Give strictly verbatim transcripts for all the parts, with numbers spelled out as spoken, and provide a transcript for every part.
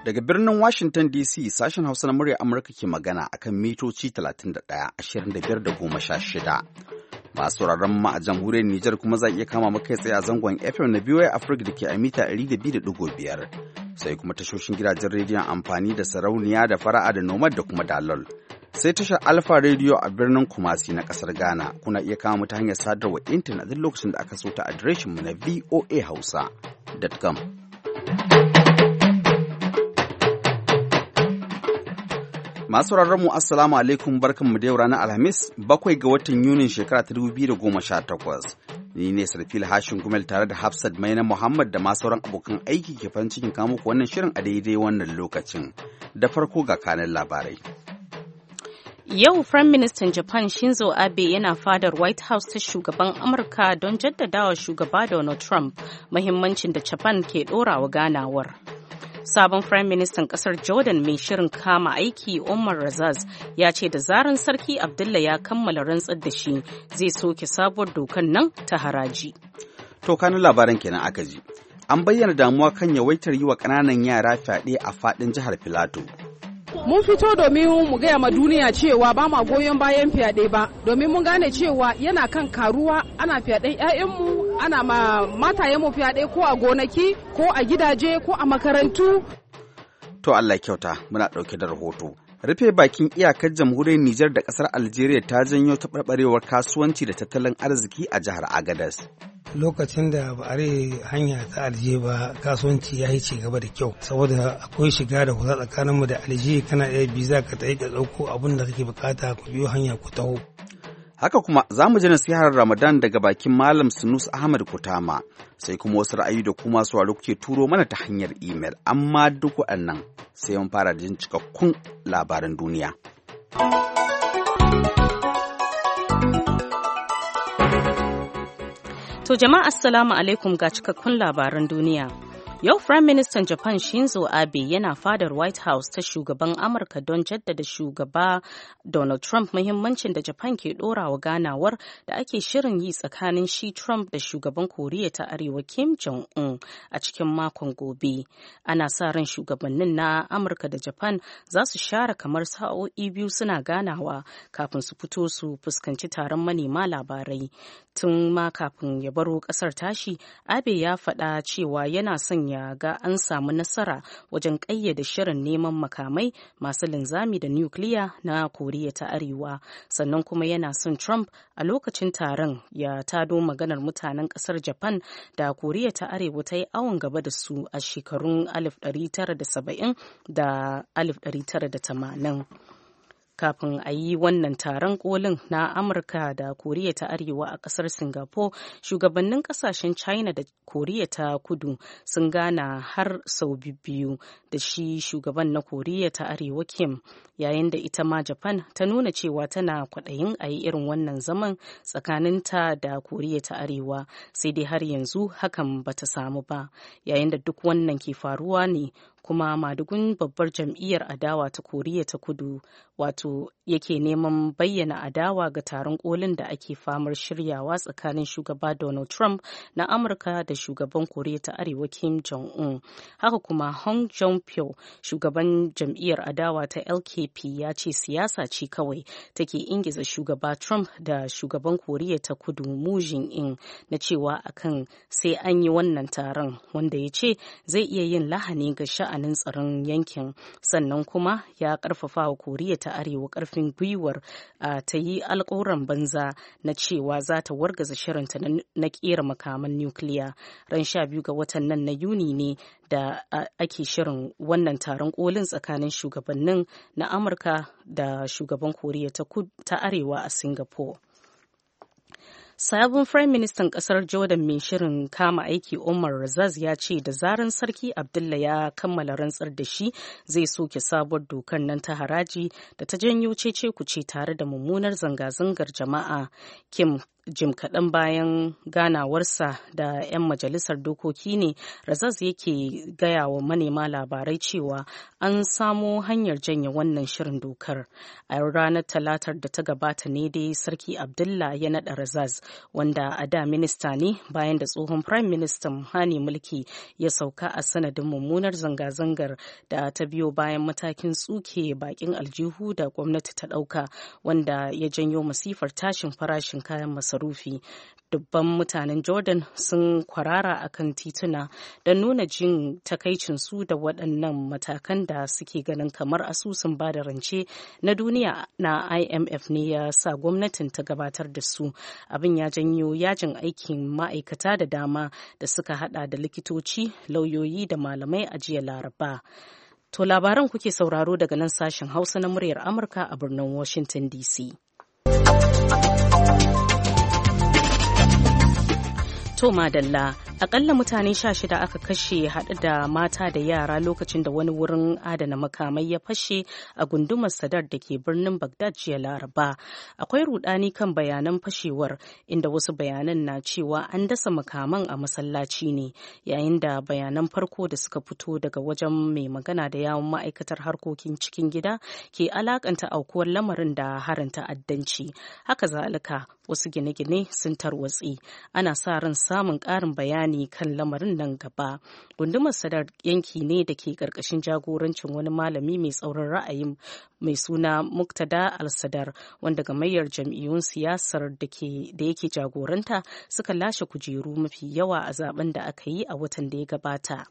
Daga birnin Washington D C sashen Hausa na murya Amurka ke magana akan mitoci talatin da ɗaya, ashirin da biyar da goma sha shida. Masu sauraron mu a jamhuriyar Nijar kuma za iya kama mu kai tsaye a zangon F M na V O A Africa da ke a mita ɗari da biyu da ɗigo biyar. Sai kuma tashoshin gidajen rediyon amfani da sarauniya da fara'a da nomad da kuma dalol. Sai tashar Alpha Radio a birnin Kumasi na kasar Ghana. Kuna iya kama mu ta hanyar sadarwa intanet duk lokacin da aka so ta adireshin mu na v o a hausa dot com. Masu mu assalamu alaikum barkanmu da yau ranar Alhamis bakwai ga watan Yunin shekara ta dubu biyu da goma sha takwas. Ni ne Sarfil Hashin Gumel tare da Hafsat Maina Muhammad da masu sauran abokan aiki ke farin cikin kawo muku wannan shirin a daidai wannan lokacin. Da farko ga kanan labarai. Yau Prime Minister Japan Shinzo Abe yana fadar White House ta shugaban Amurka don jaddadawa shugaba Donald Trump muhimmancin da Japan ke ɗorawa ganawar. Sabon Prime Minister kasar Jordan mai shirin kama aiki Omar Razaz ya ce da zaran Sarki Abdullah ya kammala rantsar da shi zai soke sabuwar dokar nan ta haraji. To kanun labaran kenan aka ji. An bayyana damuwa kan yawaitar yi wa ƙananan yara fyaɗe a faɗin jihar Filato. Mun fito domin mu gaya ma duniya cewa ba ma goyon bayan fyaɗe ba, domin mun gane cewa yana kan karuwa, ana fyaɗen 'ya'yanmu, ana ma matayenmu fyaɗe ko a gonaki, ko a gidaje, ko a makarantu. To Allah kyauta, muna ɗauke da rahoto. Rufe bakin iyakar jamhuriyar Nijar da ƙasar Algeria ta janyo taɓarɓarewar kasuwanci da tattalin arziki a jihar Agadez. Lokacin da ba a hanya ta alje ba kasuwanci ya yi ci gaba da kyau saboda akwai shiga da kusa tsakaninmu da alje kana iya biza ka tsaye ka ɗauko abin da kake bukata ku biyo hanya ku taho. Haka kuma za mu ji nasihar Ramadan daga bakin Malam Sunus Ahmad Kutama sai kuma wasu ra'ayi da kuma su kuke turo mana ta hanyar imel amma duk waɗannan sai mun fara jin cikakkun labaran duniya. To jama'a assalamu alaikum ga cikakkun labaran duniya. Yau Prime Minister Japan Shinzo Abe yana fadar White House ta shugaban Amurka don jaddada shugaba Donald Trump muhimmancin da Japan ke ɗorawa ganawar da ake shirin yi tsakanin shi Trump da shugaban Koriya ta Arewa Kim Jong-un a cikin makon gobe. Ana sa ran shugabannin na Amurka da Japan za su share kamar sa'o'i biyu suna ganawa kafin su fito su fuskanci taron manema labarai. Tun ma kafin ya baro ƙasar tashi, Abe ya faɗa cewa yana son ya ga an samu nasara wajen ƙayyade shirin neman makamai masu linzami da nukiliya na Koriya ta Arewa. Sannan kuma yana son Trump a lokacin taron ya tado maganar mutanen ƙasar Japan da Koriya ta Arewa ta yi awon gaba da su a shekarun alif ɗari tara da saba'in da alif ɗari tara da tamanin. Kafin a yi wannan taron kolin na Amurka da Koriya ta Arewa a kasar Singapore, shugabannin kasashen China da Koriya ta Kudu sun gana har sau biyu da shi shugaban na Koriya ta Arewa Kim, yayin da ita ma Japan ta nuna cewa tana kwaɗayin a yi irin wannan zaman tsakaninta da Koriya ta Arewa, sai dai har yanzu hakan bata samu ba, yayin da duk wannan ke faruwa ne kuma madugun babbar jam'iyyar adawa ta Koriya ta Kudu wato yake neman bayyana adawa ga taron kolin da ake famar shiryawa tsakanin shugaba Donald Trump na Amurka da shugaban Koriya ta Arewa Kim Jong-un. Haka kuma Hong Jong-pyo, shugaban jam'iyyar adawa ta L K P, ya ce siyasa ce kawai take ingiza shugaba Trump da shugaban Koriya ta Kudu Moon Jae-in na cewa akan sai an yi wannan taron, wanda ya ce zai iya yin lahani ga sha'anin tsaron yankin. Sannan kuma ya karfafa wa Koriya ta Arewa karfin gwiwar ta yi alƙawuran banza na cewa za ta wargaza shirinta na kera makaman nukiliya. Ran sha biyu ga watan nan na Yuni ne da ake shirin wannan taron kolin tsakanin shugabannin na Amurka da shugaban Koriya ta Arewa a Singapore. Sabon Firayim Ministan ƙasar Jordan mai shirin kama aiki Omar Razaz ya ce da zaran Sarki Abdullah ya kammala rantsar da shi zai soke sabuwar dokar nan ta haraji da ta janyo cece-kuce tare da mummunar zanga-zangar jama'a. Kim jim kaɗan bayan ganawarsa da 'yan majalisar dokoki ne Razaz yake gaya wa manema labarai cewa an samo hanyar janye wannan shirin dokar. A ranar talatar da ta gabata ne dai Sarki Abdullah ya naɗa Razaz wanda a da minista ne bayan da tsohon Prime Minister Hani mulki ya sauka a sanadin mummunar zanga-zangar da ta biyo bayan matakin tsuke bakin aljihu da gwamnati ta ɗauka wanda ya janyo masifar tashin farashin kayan masarufi. Dubban mutanen Jordan sun kwarara a kan tituna don nuna jin takaicinsu da waɗannan matakan da suke ganin kamar asusun bada rance na duniya na I M F ne ya sa gwamnatin ta gabatar da su. Abin ya janyo yajin aikin ma'aikata da dama da suka hada da likitoci, lauyoyi da malamai a jiya Laraba. To labaran kuke sauraro daga nan sashen Hausa na muryar Amurka a birnin Washington D C. To madalla, akalla mutane sha shida aka kashe haɗe da mata da yara lokacin da wani wurin adana makamai ya fashe a gundumar Sadar da ke birnin Baghdad jiya Laraba. Akwai rudani kan bayanan fashewar inda wasu bayanan na cewa an dasa makaman a masallaci ne, yayin da bayanan farko da suka fito daga wajen mai magana da yawun ma'aikatar harkokin cikin gida ke alakanta aukuwar lamarin da harin ta'addanci. Haka zalika wasu gine-gine sun tarwatse. Ana sa ran samun ƙarin bayani kan lamarin nan gaba. Gundumar Sadar yanki ne da ke ƙarƙashin jagorancin wani malami mai tsaurin ra'ayin mai suna Muktada al-Sadar, wanda gamayyar jam'iyyun siyasar da yake jagoranta suka lashe kujeru mafi yawa a zaben da aka yi a watan da ya gabata.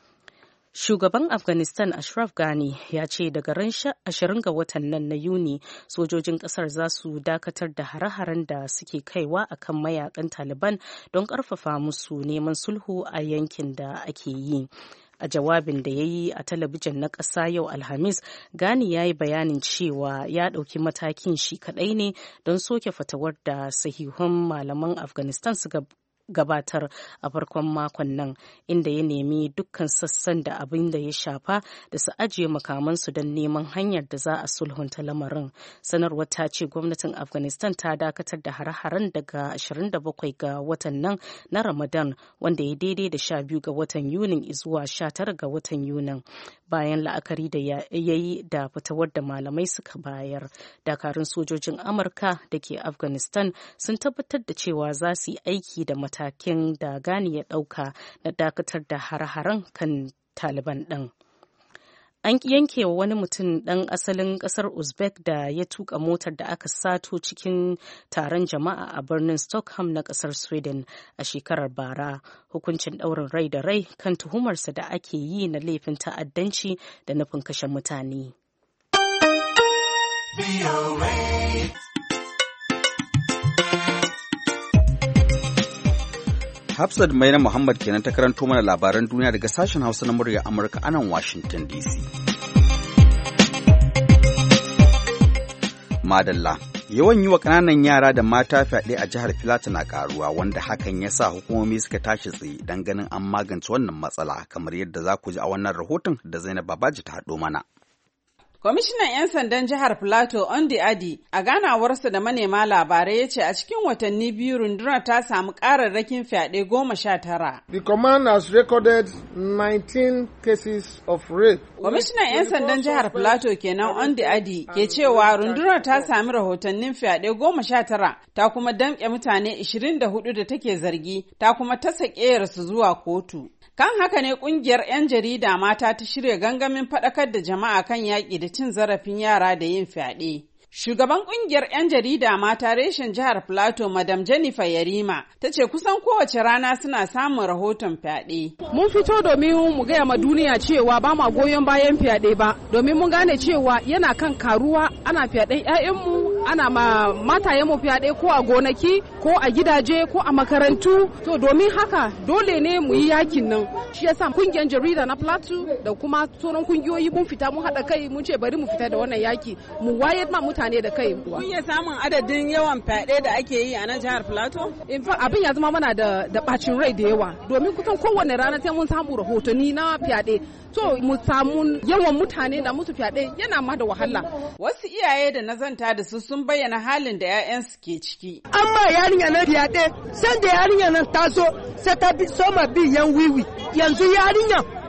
Shugaban Afghanistan Ashraf Ghani ya ce daga ran ashirin ga watan nan na Yuni sojojin kasar za su dakatar da hare-haren da suke kaiwa akan mayakan Taliban don karfafa musu neman sulhu a yankin da ake yi. A jawabin da ya yi a talabijin na ƙasa yau Alhamis, Ghani ya yi bayanin cewa ya ɗauki matakin shi kaɗai ne don soke fatawar da sahihun malaman Afghanistan suka gabatar a farkon makon nan, inda ya nemi dukkan sassan da abin da ya shafa da su ajiye makamansu don neman hanyar da za a sulhunta lamarin. Sanarwar ta ce gwamnatin Afghanistan ta dakatar da hare-haren daga ashirin da bakwai ga watan nan na Ramadan, wanda ya daidai da sha biyu ga watan Yunin zuwa sha tara ga watan Yunin, bayan la'akari da ya yi da fitowar da malamai suka bayar. Dakarun sojojin Amurka da ke Afghanistan sun tabbatar da cewa za su yi aiki da mata matakin da Ghani ya ɗauka na dakatar da hare-haren kan Taliban ɗin. An yanke wa wani mutum ɗan asalin ƙasar Uzbek da ya tuka motar da aka sato cikin taron jama'a a birnin Stockholm na ƙasar Sweden a shekarar bara hukuncin ɗaurin rai da rai kan tuhumarsa da ake yi na laifin ta'addanci da nufin kashe mutane. Hafsat Maina Muhammad kenan ta karanto mana labaran duniya daga sashen Hausa na murya Amurka a nan Washington D C. Madalla, yawan yi wa ƙananan yara da mata fyaɗe a jihar Filato na ƙaruwa, wanda hakan ya sa hukumomi suka tashi tsaye don ganin an magance wannan matsala, kamar yadda za ku ji a wannan rahoton da Zainab Babaji ta haɗo mana. Kwamishinan 'yan sandan jihar Plateau Ondi Adi a ganawarsa da manema labarai ya ce a cikin watanni biyu rundunar ta samu ƙararrakin fyaɗe goma sha tara. The command has recorded nineteen cases of rape. Kwamishinan 'yan sandan jihar Plateau kenan Ondi Adi ke cewa rundunar ta sami rahotannin fyaɗe goma sha tara, ta kuma damƙe mutane ishirin da hudu da take zargi, ta kuma tasa ƙeyarsu zuwa kotu. Kan haka ne kungiyar 'yan jarida mata ta shirya gangamin faɗakar da jama'a kan yaƙi da cin zarafin yara da yin fyaɗe. Shugaban kungiyar 'yan jarida mata reshen jihar Plateau, Madam Jennifer Yarima, ta ce kusan kowace rana suna samun rahoton fyaɗe. Mun fito domin mu gaya ma duniya cewa ba ma goyon bayan fyaɗe ba, domin mun gane cewa yana kan karuwa, ana fyaɗen 'ya'yanmu, ana ma matayenmu fyaɗe ko a gonaki, ko a gidaje, ko a makarantu. To domin haka dole ne mu yi yakin nan. Shi yasa kungiyar jarida na Plateau da kuma sauran kungiyoyi mun fita mun haɗa kai mun ce bari mu fita da wannan yaki, mu wayar ma mutane da kai. Kun iya samun adadin yawan fyaɗe da ake yi a nan jihar Plateau? In fa abin ya zama mana da da bacin rai da yawa, domin kusan kowanne rana sai mun samu rahotanni na fyaɗe. So mu samu yawan mutane da musu fyaɗe yana ma da wahala. Wasu iyaye da na zanta da su sun bayyana halin da 'ya'yansu ke ciki. Amma yarinya na fyaɗe, san da yarinya nan ta zo sai ta bi soma bi yan wiwi. Yanzu yarinya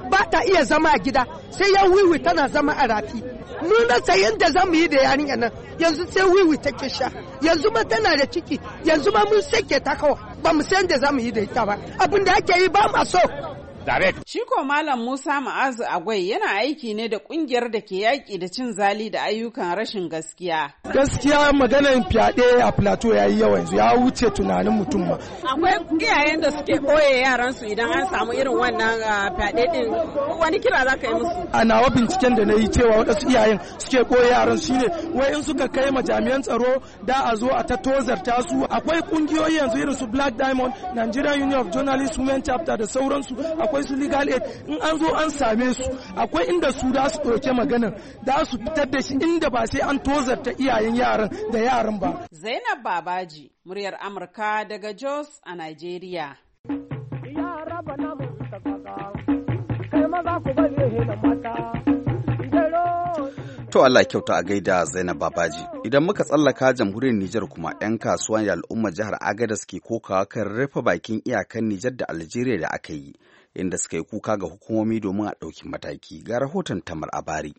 ba ta iya zama a gida sai ya wiwi tana zama a rafi. Mun rasa yadda za mu yi da yarinya nan yanzu sai wiwi take sha yanzu ma tana da ciki yanzu ma mun sake ta kawai ba mu san da za mu yi da ita ba abin da ake yi ba ma so. Shi ko Malam Musa Ma'azu Agwai yana aiki ne da kungiyar da ke yaƙi da cin zali da ayyukan rashin gaskiya. Gaskiya maganar fyaɗe a plateau ya yi yawa yanzu ya wuce tunanin mutum ma. Akwai iyayen da suke ɓoye yaransu idan an samu irin wannan fyaɗe ɗin wani kira za ka yi musu? A nawa binciken da na yi cewa waɗansu iyayen suke ɓoye yaran su ne wai in suka kai ma jami'an tsaro da a zo a ta tozarta su. Akwai ƙungiyoyi yanzu irin su Black Diamond, Nigerian Union of Journalists Women Chapter da sauransu. Akwai su legal aid in an zo an same su akwai inda su da su ɗauke maganin da su fitar da shi inda ba sai an tozarta iyayen yaran da yaran ba. Zainab Babaji, muryar Amurka daga Jos a Nigeria. To Allah kyauta a gaida Zainab Babaji. Idan muka tsallaka jamhuriyar Nijar kuma 'yan kasuwan da al'ummar jihar Agadez ke kokawa kan rufe bakin iyakan Nijar da Algeria da aka yi, inda suka yi kuka ga hukumomi domin a ɗauki mataki. Ga rahoton Tamar Abari.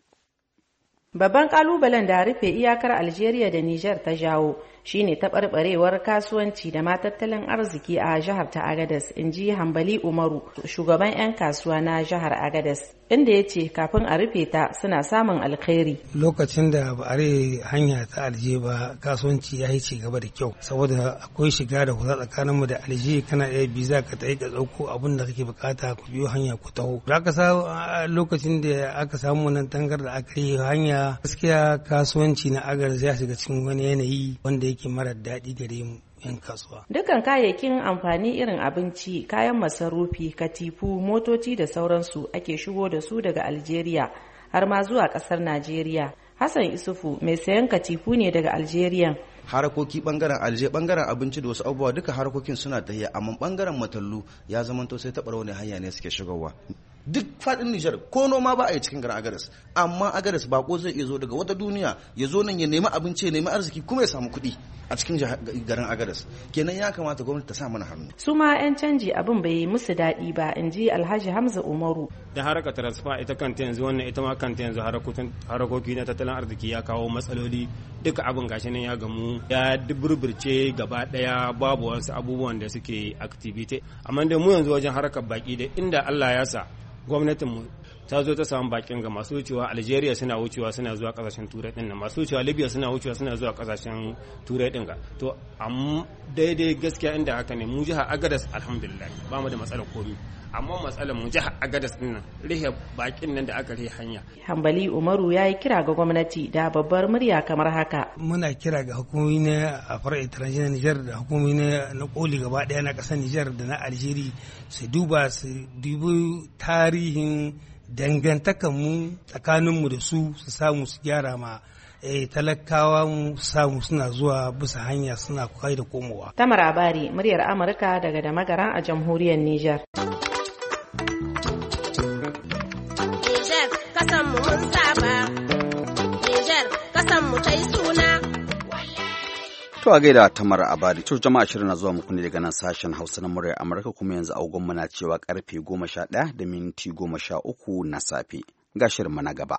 Babban kalubalen da rufe iyakar Algeria da Nijar ta jawo shine taɓarɓarewar kasuwanci da ma tattalin arziki a jihar ta Agadez, in ji Hambali Umaru, shugaban 'yan kasuwa na jihar Agadez, inda ya ce kafin a rufe ta suna samun alkhairi. Lokacin da ba a hanya ta Alje ba kasuwanci ya yi ci gaba da kyau saboda akwai shiga da kusa tsakaninmu da Alje, kana iya biza ka tafi ka ɗauko abin da kake bukata ku biyo hanya ku taho. Da aka sa lokacin da aka samu nan tangar da aka yi hanya gaskiya kasuwanci na Agadez ya shiga cikin wani yanayi wanda yake marar daɗi gare mu 'yan kasuwa. Dukan kayayyakin amfani irin abinci, kayan masarufi, katifu, motoci da sauransu ake shigo da su daga Algeria har ma zuwa ƙasar Najeriya. Hassan Isufu mai sayan katifu ne daga Algeria. Harakoki bangaren alje bangaren abinci da wasu abubuwa duka harakokin suna tafiya, amma bangaren matallu ya zamanto sai taɓa wani hanya ne suke shigowa. Duk faɗin Nijar ko noma ba a yi cikin garin Agadez, amma Agadez bako zai iya zo daga wata duniya ya zo nan ya nemi abinci ya nemi arziki kuma ya samu kuɗi a cikin garin Agadez. Kenan ya kamata gwamnati ta sa mana hannu. Su ma 'yan canji abin bai musu daɗi ba, in ji Alhaji Hamza Umaru. Da haraka transfer ita kanta yanzu wannan ita ma kanta yanzu harakoki na tattalin arziki ya kawo matsaloli, duka abin gashi nan ya gamu ya duburburce gaba daya, babu wasu abubuwan da suke activity. Amma da mu yanzu wajen harkar baki da inda Allah ya sa gwamnatinmu ta zo ta samu bakin ga masu wucewa Algeria suna wucewa suna zuwa kasashen turai din nan, masu wucewa Libya suna wucewa suna zuwa kasashen turai din ga. To amma daidai gaskiya inda haka ne mu jihar Agadez alhamdulillah ba mu da matsalar komi, amma matsalar mu jihar Agadez din nan rihe bakin nan da aka rihe hanya. Hambali Umaru ya yi kira ga gwamnati da babbar murya kamar haka. Muna kira ga hukumomi na afar etranger na Nijar da hukumomi na koli gaba daya na kasar Nijar da na Algeria su duba su dubi tarihin dangantakanmu tsakaninmu da su su samu su gyara ma eh, talakawa mu samu suna zuwa bisa hanya suna kai da komowa. Tamar Abari, muryar Amurka daga Damagaran a jamhuriyar Nijar. Nijar kasan mu mun saba, Nijar kasan mu tai suna. To a gaida Tamar Abari, to jama'a shirin na zuwa muku ne daga nan sashen Hausa na muryar Amurka, kuma yanzu agogon na cewa karfe goma sha ɗaya da minti goma sha uku na safe. Ga shirin na gaba.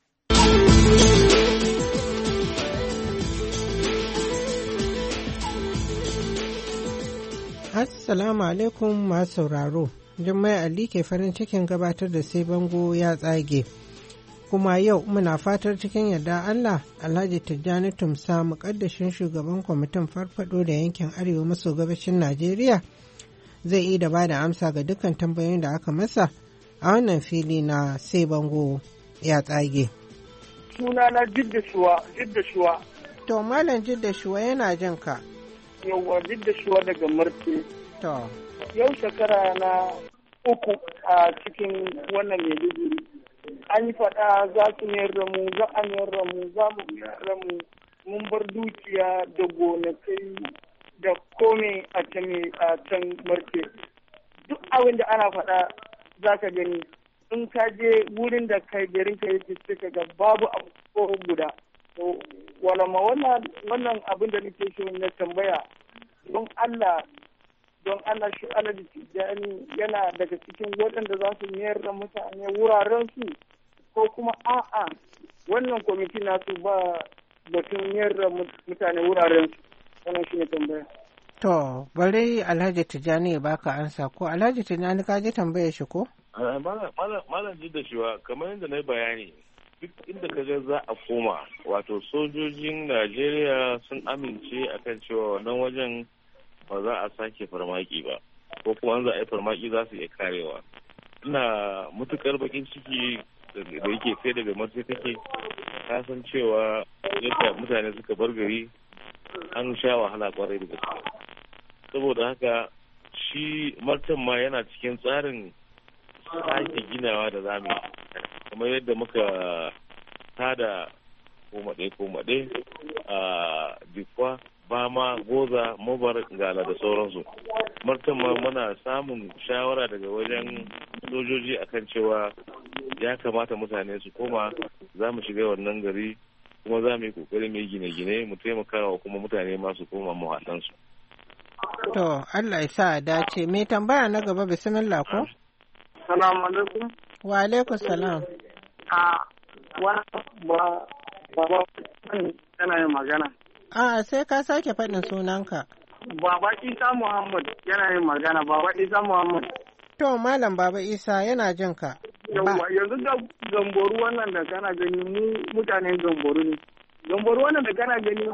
Assalamu alaikum masu sauraro. Jummai Ali ke farin cikin gabatar da sai bango ya tsage. Kuma yau muna fatar cikin yadda Allah Alhaji Tijjani Tumsa, mukaddashin shugaban kwamitin farfado da yankin arewa maso gabashin Najeriya, zai yi da bada amsa ga dukkan tambayoyin da aka masa a wannan fili na sai bango ya tsage. Suna na Jidda Shuwa, Jidda Shuwa. To Malam Jidda Shuwa yana jin ka. Yawwa Jidda Shuwa daga Marti. To. Yau shekara na uku a cikin wannan Maiduguri. An yi faɗa za su mayar da mu, za a mayar da mu, za mu mayar da mu, mun bar dukiya da gonakai da kome a can a can Marke. Duk abin da ana faɗa za ka gani, in ka je wurin da kai garin ka yake sai ga babu abu ko guda. To walama wannan wannan abin da nake so na tambaya, don Allah don ana shi Alhaji Tijjani yana daga cikin waɗanda za su mayar da mutane wuraren su ko kuma a'a wannan kwamiti nasu ba batun mayar da mutane wuraren su. Wannan shi ne tambaya. To bari Alhaji Tijjani ya baka ansa ko Alhaji Tijjani ka ji tambayar shi ko? Malam ji da shiwa kamar yadda na yi bayani duk inda ka ga za a koma wato sojojin Najeriya sun amince akan cewa wannan wajen ba za a sake farmaki ba ko kuma an za a yi farmaki za su iya karewa. Ina matukar bakin ciki da yake kai daga matsayi kake ka san cewa yadda mutane suka bar gari an sha wahala kwarai da gaske. Saboda haka shi martan ma yana cikin tsarin sake ginawa da zamu yi kamar yadda muka tada komaɗe-komaɗe a dikwa bama goza mobar gala da sauransu. Martan ma muna samun shawara daga wajen sojoji akan cewa ya kamata mutane su koma za mu shiga wannan gari kuma za mu yi kokari mai gine-gine mu taimaka wa kuma mutane masu koma muhallansu. To Allah ya sa a dace. Me tambaya na gaba bismillah ko? Salamu alaikum. Wa alaikum salam. A wa ba ba yana yin magana. A sai ka sake faɗin sunanka. Baba Isa Muhammad yana yin magana. Baba Isa Muhammad. To Malam Baba Isa yana jin ka. Yawwa yanzu da gamboru wannan da kana gani mu mutanen gamboru ne. Gamboru wannan da kana gani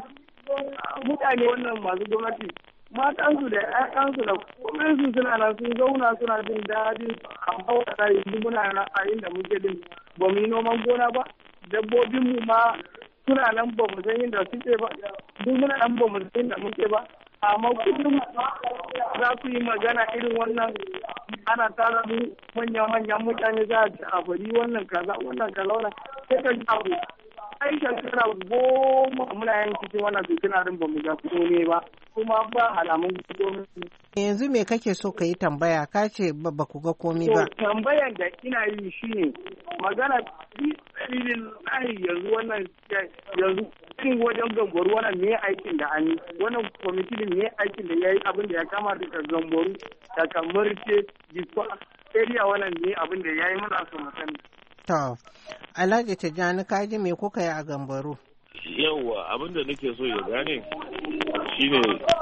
mutane wannan masu gwamnati matansu da ƴaƴansu da su suna nan sun zauna suna jin daɗin amma wata yanzu muna nan a inda muke din ba mu yi noman gona ba dabbobinmu ma suna nan ba mu san inda suke ba duk muna nan ba mu san inda muke ba amma kullum za su yi magana irin wannan ana tara mu manya-manyan mutane za a ci a bari wannan kaza wannan kaza wannan sai ka ji abu ai shekara goma muna yin cikin wannan fitina din ba mu ga komai ba kuma ba alamun komai. Yanzu me kake so ka yi tambaya ka ce ba ku ga komai ba. Tambayan da ina yi shine magana dalilin lahi yanzu wannan yanzu cikin wajen gamboru wannan me aikin da an yi wannan kwamiti ne aikin da ya yi abin da ya kama daga gamboru da kamar ce jikwa area wannan ne abin da ya yi muna so mu sani. To, Alhaji Tijjani ka ji me kuka yi a gambaru? Yawwa abin da nake so ya gane shine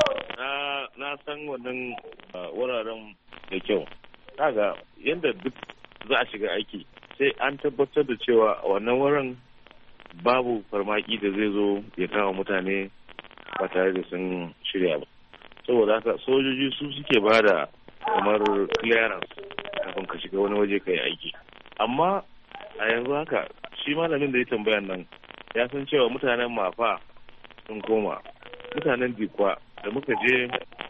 na na san wannan wuraren da kyau. Kaga yadda duk za a shiga aiki sai an tabbatar da cewa a wannan wurin babu farmaki da zai zo ya kama mutane ba tare da sun shirya ba. Saboda haka sojoji su suke ba da kamar clearance kafin ka shiga wani waje ka yi aiki. Amma a yanzu haka shi malamin da ya tambayan nan ya san cewa mutanen mafa sun koma mutanen dikwa da muka je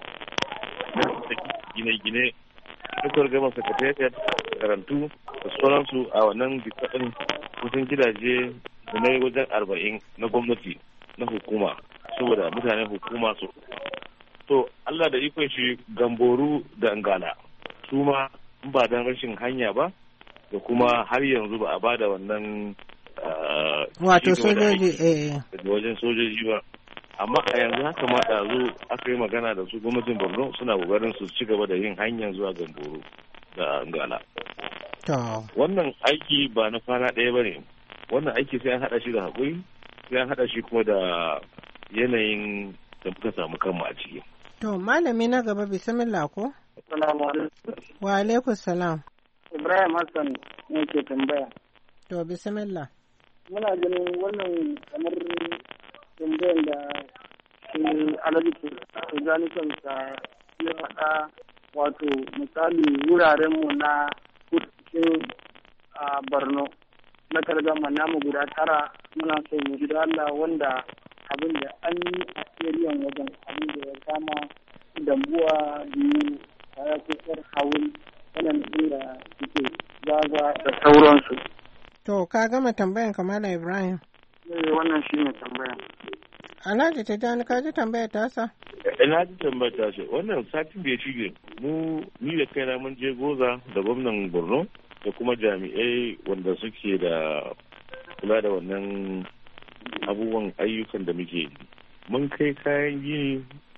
gine-gine suka gama sakatariyar karantu da sauransu a wannan dikwa ɗin kusan gidaje da na wajen arba'in na gwamnati na hukuma saboda mutanen hukuma su to Allah da ikon shi gamboru da ngala su ma ba don rashin hanya ba da kuma har yanzu ba a ba da wannan wato sojoji eh wajen sojoji ba amma a yanzu haka ma ɗazu aka yi magana da su gwamnatin Borno suna kokarin su ci gaba da yin hanyar zuwa Gamboro da Ngala. Wannan aiki ba na kwana ɗaya ba ne wannan aiki sai an haɗa shi da haƙuri sai an haɗa shi kuma da yanayin da muka samu kanmu a ciki. To malami na gaba bismillah ko? Assalamu alaikum. Wa alaikum salam. Ibrahim Hassan ne ke tambaya. To bismillah. Muna ganin wannan kamar tambayan da shi Alhaji Tijjani kansa ya faɗa wato misali wurarenmu na cikin Borno na kargama namu guda tara muna so mu ji da Allah wanda abin da an yi a eriyan wajen abin da ya kama dambuwa biyu kaya kusur hawul wannan inda suke zaga da sauransu. To ka gama tambayan kamala Ibrahim? Eh wannan shi ne tambayan. Alhaji Tijjani ka ji tambayar tasa? Ina ji tambayar tasa wannan satin da ya shige mu ni da kaina mun je goza da gwamnan Borno da kuma jami'ai wanda suke da kula da wannan abubuwan ayyukan da muke mun kai kayan gini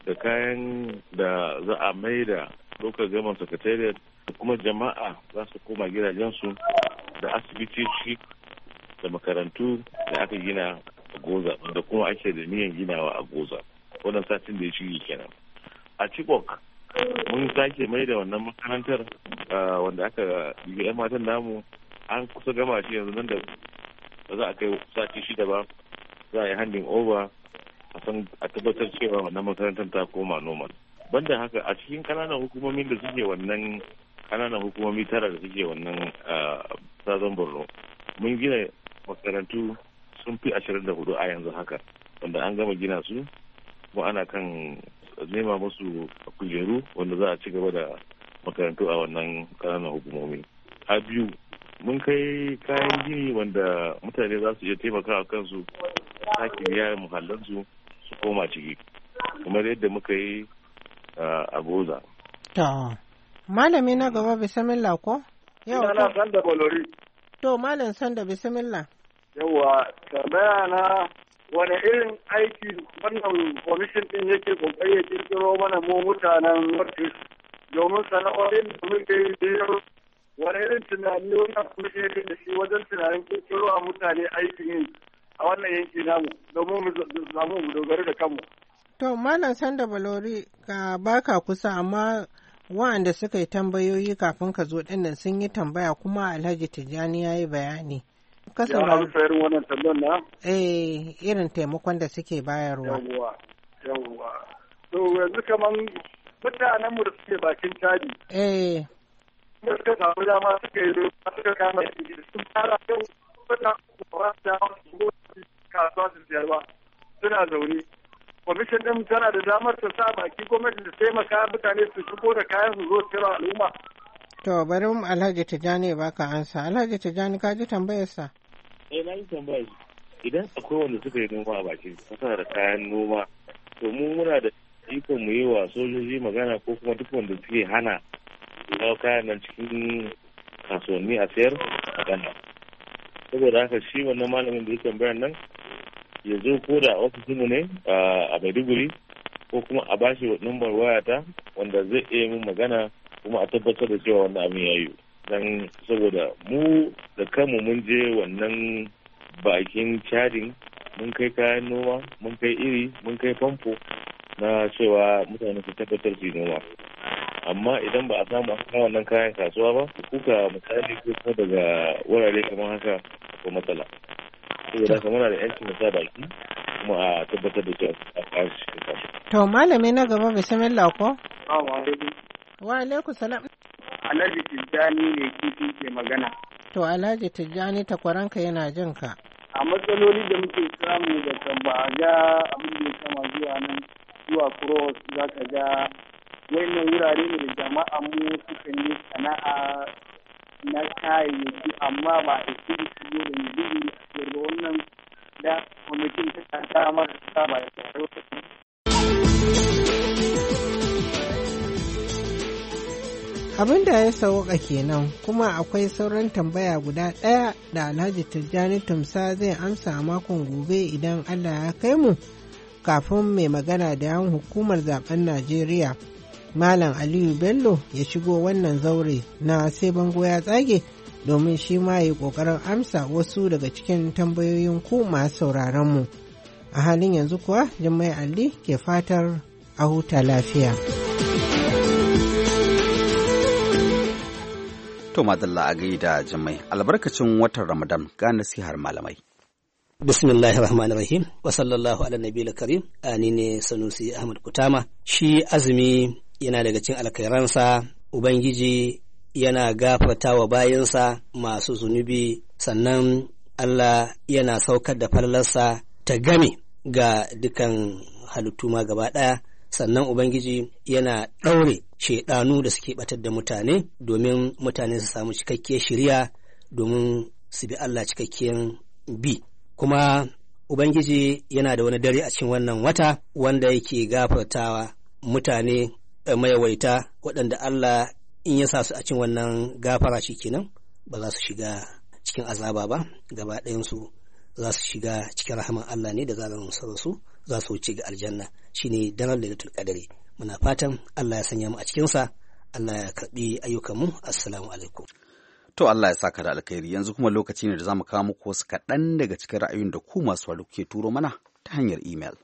da kayan da za a mai da local government secretariat da kuma jama'a za su koma gidajensu da asibitoci da makarantu da aka gina a Goza da kuma ake da niyan ginawa a Goza wannan satin da ya shige kenan. A Chibok mun sake mai da wannan makarantar wanda aka yi yan matan namu an kusa gama shi yanzu nan da ba za a kai sati shida ba za a yi handing over a san a tabbatar cewa wannan makarantar ta koma normal. Banda haka a cikin kananan hukumomin da suke wannan kananan hukumomi tara da suke wannan sazon Borno mun gina makarantu sun fi ashirin da hudu a yanzu haka wanda an gama gina su kuma ana kan nema musu kujeru wanda za a ci gaba da makarantu a wannan kananan hukumomi. A biyu mun kai kayan gini wanda mutane za su iya taimakawa kansu sake biya muhallansu su koma ciki kamar yadda muka yi a Goza. To, malami na gaba bisamillah ko? Yau na Sanda Bolori. To, malam Sanda bisamillah. Yawwa, tambaya na wani irin aiki wannan kwamishin din yake kokari ya kirkiro mana mu mutanen Northeast domin sana'o'in da muke yi wani irin tunani wannan kwamishin yake da shi wajen tunanin kirkiro a mutane aikin yi a wannan yanki namu domin mu samu mu dogara da kanmu. To, Malam Sanda Balori ka baka kusa amma wa'anda suka yi tambayoyi kafin ka zo dinnan sun yi tambaya kuma Alhaji Tijjani ya yi bayani. Ya amsa irin wannan tambayar na? Eh, irin taimakon da suke bayarwa. Yawwa, yawwa. To, yanzu kaman mutanenmu da suke bakin caji. Eh. Suka samu dama suka yi suka kama shi sun fara yau suna ba su dama su go kasuwa su siyar ba. Suna zaune. Kwamishin ɗin tana da damar ta sa baki gwamnati da taimaka mutane su shigo da kayan su zo siyar al'umma. To bari mu Alhaji Tijjani ba ka ansa. Alhaji Tijjani ka ji tambayar sa? Eh na yi tambayar. Idan akwai wanda suka yi noma a bakin kasa da kayan noma, to mu muna da ikon mu yi wa sojoji magana ko kuma duk wanda suke hana kawo kayan nan cikin kasuwanni a sayar magana. Saboda haka shi wannan malamin da ya tambayar nan ya zo ko da ofisinmu ne a Maiduguri ko kuma a bashi lambar wayata wanda zai iya min magana kuma a tabbatar da cewa wannan abin ya yi don saboda mu da kanmu mun je wannan bakin cadin mun kai kayan noma mun kai iri mun kai famfo na cewa mutane su tabbatar su noma amma idan ba a samu a wannan kayan kasuwa ba kuka misali ko kuma daga wurare kamar haka ko matsala saboda haka muna da yancin sa baki kuma a tabbatar da cewa a kayan shi kasuwa. To malami na gaba bismillah ko? Assalamu Wa alaikum salam. Alhaji Tijjani ne kifi ke magana. To Alhaji Tijjani takwaranka yana jin ka. A matsaloli da muke samu da Tambaga abin da ya kama zuwa nan zuwa Cross za ka ga wannan wurare ne da jama'a mu sukan yi sana'a na kayayyaki amma ba a cikin shigo da mai dubu da wannan da kwamitin ta kama da ta ba da tsaro. Abin da ya sauka kenan kuma akwai sauran tambaya guda ɗaya da Alhaji Tijjani Tumsa zai amsa a makon gobe idan Allah ya kai mu kafin mai magana da yan hukumar zaben Najeriya Malam Aliyu Bello ya shigo wannan zaure na sai bango ya tsage domin shi ma ya ƙoƙarin amsa wasu daga cikin tambayoyin ku masu sauraron mu. A halin yanzu kuwa Jummai Ali ke fatar a huta lafiya. To madalla a gaida Jummai albarkacin watan Ramadan ga nasihar malamai. Bismillahir Rahmanir Rahim wa sallallahu ala nabiyil karim. Ani ne Sanusi Ahmad Kutama. Shi azumi yana daga cikin alkhairansa, Ubangiji yana gafarta wa bayinsa masu zunubi, sannan Allah yana saukar da falalarsa ta game ga dukan halittu ma gaba ɗaya, sannan Ubangiji yana ɗaure shaidanu da suke batar da mutane domin mutane su samu cikakkiyar shiriya domin su bi Allah cikakkiyar bi. Kuma Ubangiji yana da wani dare a cikin wannan wata wanda yake gafartawa mutane mayawaita waɗanda Allah in ya sa su a cikin wannan gafara shi kenan ba za su shiga cikin azaba ba gaba ɗayansu za su shiga cikin rahaman Allah ne da zarar musu su za su wuce ga aljanna shine daren lailatul qadari. Muna fatan Allah ya sanya mu a cikin sa, Allah ya karbi ayyukan mu. Assalamu alaikum. To Allah ya saka da alkhairi. Yanzu kuma lokaci ne da zamu kawo muku wasu kaɗan daga cikin ra'ayoyin da ku masu wari kuke turo mana ta hanyar email.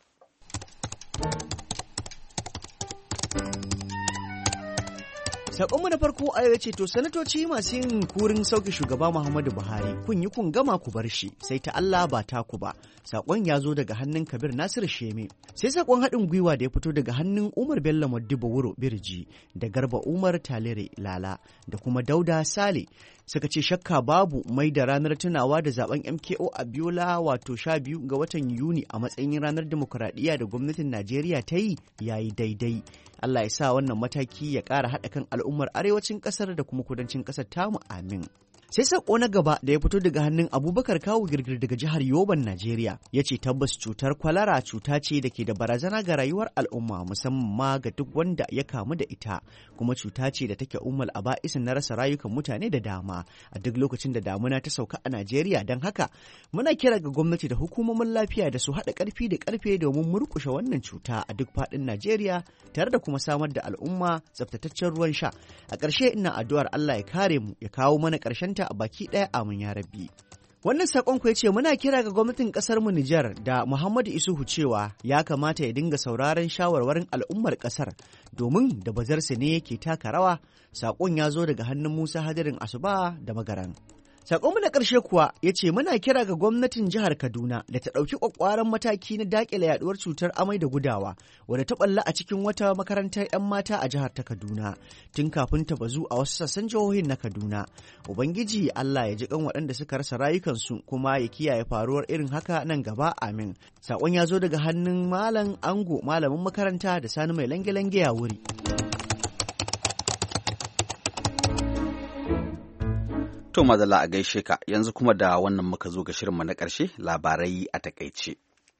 Sakonmu na farko a yau ce to sanatoci masu yin kurin sauke shugaba Muhammadu Buhari kun yi kun gama ku bar shi sai ta Allah ba taku ba. Sakon ya zo daga hannun Kabir Nasiru Sheme. Sai sakon haɗin gwiwa da ya fito daga hannun Umar Bello Modibo Wuro Birji da Garba Umar Talere Lala da kuma Dauda Sale. Suka ce shakka babu mai da ranar tunawa da zaben M K O Abiola wato sha biyu ga watan Yuni a matsayin ranar demokuraɗiyya da gwamnatin Najeriya ta yi yayi daidai. Allah ya sa wannan mataki ya ƙara haɗa kan al'ummar arewacin ƙasar da kuma kudancin ƙasar tamu amin. Sai sako na gaba da ya fito daga hannun Abubakar Kawu Girgir daga jihar Yoban, Najeriya, ya ce tabbas cutar kwalara cuta ce da ke da barazana ga rayuwar al'umma musamman ma ga duk wanda ya kamu da ita, kuma cuta ce da take ummal aba'isin na rasa rayukan mutane da dama a duk lokacin da damuna ta sauka a Najeriya. Don haka muna kira ga gwamnati da hukumomin lafiya da su haɗa ƙarfi da ƙarfe domin murƙushe wannan cuta a duk faɗin Najeriya tare da kuma samar da al'umma tsaftataccen ruwan sha. A ƙarshe ina addu'ar Allah ya kare mu ya kawo mana ƙarshen a baki ɗaya amin ya rabbi. Wannan saƙon ku ya ce muna kira ga gwamnatin ƙasar mu Nijar da Muhammadu Isuhu cewa ya kamata ya dinga sauraron shawarwarin al'ummar ƙasar domin da bazarsa ne yake taka rawa. Saƙon ya zo daga hannun Musa Hadirin Asuba da Magaran. Sakonmu na ƙarshe kuwa ya ce muna kira ga gwamnatin jihar Kaduna da ta ɗauki ƙwaƙƙwaran mataki na daƙile yaɗuwar cutar amai da gudawa wadda ta ɓalla a cikin wata makarantar 'yan mata a jihar ta Kaduna tun kafin ta bazu a wasu sassan jihohin na Kaduna. Ubangiji Allah ya ji kan waɗanda suka rasa rayukansu kuma ya kiyaye faruwar irin haka nan gaba amin. Sakon ya zo daga hannun Malam Ango malamin makaranta da Sani mai lange-lange ya wuri. To madalla a gaishe ka, yanzu kuma da wannan muka zo ga shirinmu na ƙarshe, labarai a takaice.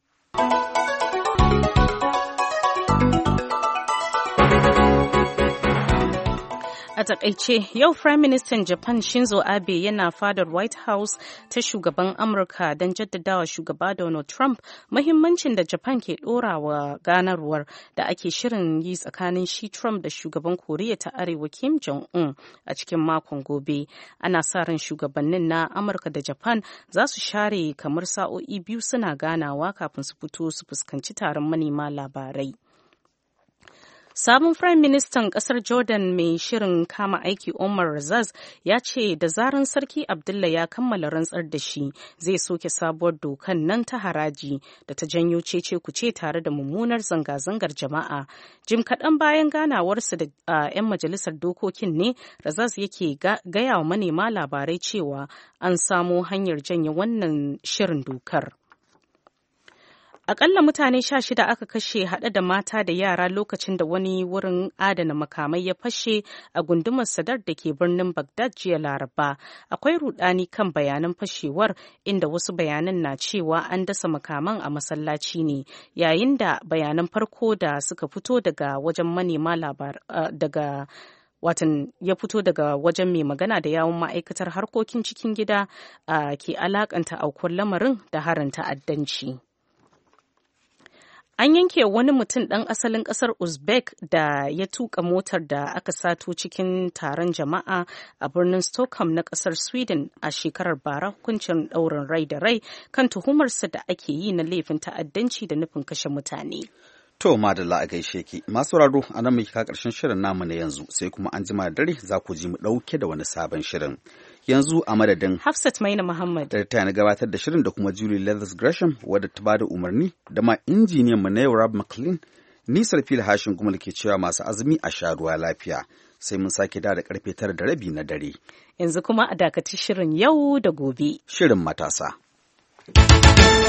A takaice, yau Prime Minister Japan Shinzo Abe yana fadar White House ta shugaban Amurka don jaddadawa shugaba Donald Trump muhimmancin da Japan ke ɗorawa ganarwar da ake shirin yi tsakanin shi Trump da shugaban Koriya ta Arewa Kim Jong-un a cikin makon gobe. Ana sa ran shugabannin na Amurka da Japan za su share kamar sa'o'i biyu suna ganawa kafin su fito su fuskanci taron manema labarai. Sabon Firayim Ministan ƙasar Jordan mai shirin kama aiki Omar Razaz ya ce da zaran Sarki Abdullah ya kammala rantsar da shi zai soke sabuwar dokan nan ta haraji da ta janyo cece kuce tare da mummunar zanga-zangar jama'a. Jim kaɗan bayan ganawarsa da 'yan majalisar dokokin ne Razaz yake gaya wa manema labarai cewa an samo hanyar janye wannan shirin dokar. Akalla mutane sha shida aka kashe haɗe da mata da yara lokacin da wani wurin adana makamai ya fashe a gundumar Sadar da ke birnin Baghdad jiya Laraba. Akwai rudani kan bayanan fashewar inda wasu bayanan na cewa an dasa makaman a masallaci ne, yayin da bayanan farko da suka fito daga wajen manema labar daga watan ya fito daga wajen mai magana da yawun ma'aikatar harkokin cikin gida ke alakanta aukuwar lamarin da harin ta'addanci. An yanke wani mutum ɗan asalin ƙasar Uzbek da ya tuka motar da aka sato cikin taron jama'a a birnin Stockholm na ƙasar Sweden a shekarar bara hukuncin ɗaurin rai da rai kan tuhumarsa da ake yi na laifin ta'addanci da nufin kashe mutane. To madalla a gaishe ki masu raro a nan muke ka ƙarshen shirin namu na yanzu sai kuma an jima da dare za ku ji mu ɗauke da wani sabon shirin. Yanzu a madadin Hafsat Maina Muhammad da ta na gabatar da shirin da kuma Julie Leathers Gresham wadda ta bada umarni da ma injiniyan mu na yau Rob McLean, ni Sarfil Hashin kuma ke cewa masu azumi a sha ruwa lafiya sai mun sake da da karfe tara da rabi na dare. Yanzu kuma a dakaci shirin yau da gobe. Shirin matasa.